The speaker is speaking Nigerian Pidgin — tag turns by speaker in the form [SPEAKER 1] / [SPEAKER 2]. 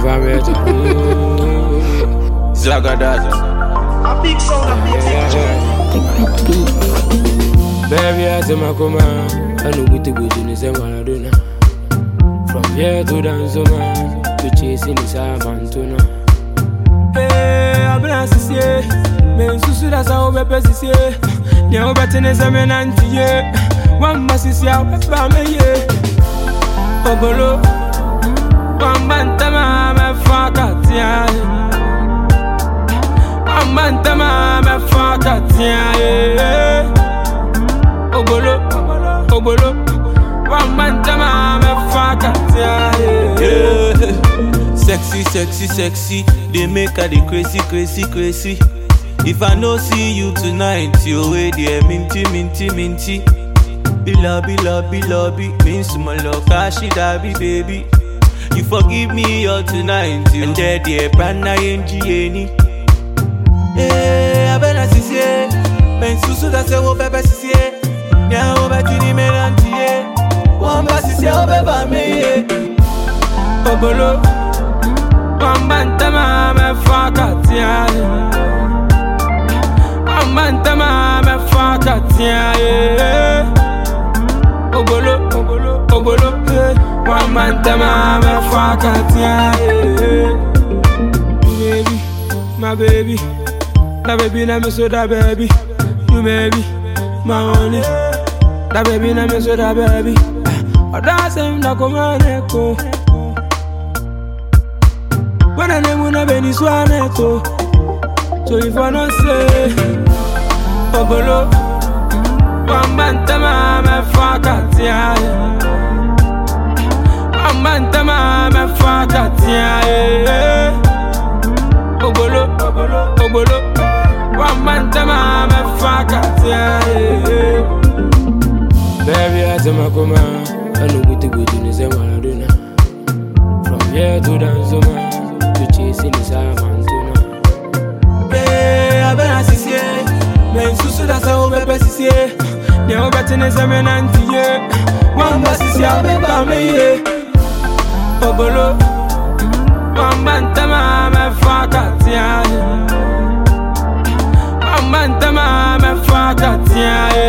[SPEAKER 1] family.
[SPEAKER 2] Zagadat.
[SPEAKER 3] A big sound, a big
[SPEAKER 1] Baby, I tell my command, I know what to go to the same Maradona. From here to Danzoma, to chasing the Savantona. Hey, I've been asked, men Susu, that's how we pass here. Now, better than a man, and one must see how we family. Ogolo, one bantama, my fakatia. One bantama, my fakatia. Ogolo, ogolo, one bantama, my fakatia.
[SPEAKER 2] Sexy, sexy, sexy. They make her the crazy, crazy, crazy. If I no see you tonight, you way there, minty, minty, minty. Be lobby, lobby, lobby. Means to my love, kashi dabi, baby. You forgive me all tonight, you. And there, brand NG. Eh, I better see, men susu da se wo bebe si. Nya wo beti ni melanti, one basi se wo beba me.
[SPEAKER 1] Ogolo, one bantama, my fakatia. One bantama, my fakatia. Ogolo, ogolo, ogolo, one bantama, my fakatia. Baby, my baby, that baby, na me so that baby. You baby, my only. That baby, na me so that baby. Oh, that's him, that come on echo. When I name una beni swaneto. So if I don't say Ogolo, one bantama, my fakatia. One bantama, my fakatia. Ogolo, ogolo, ogolo, one bantama, my fakatia. Baby, I tell my command, I know what to go to the same Maradona. From here to Danzoma, to chasing the Savantona. Hey, I been assisted. Men Susu, that's how we pass here. Now, better than a man, and one bus is your baby. Ogolo, one bantama, my fakatia. One bantama, my fakatia.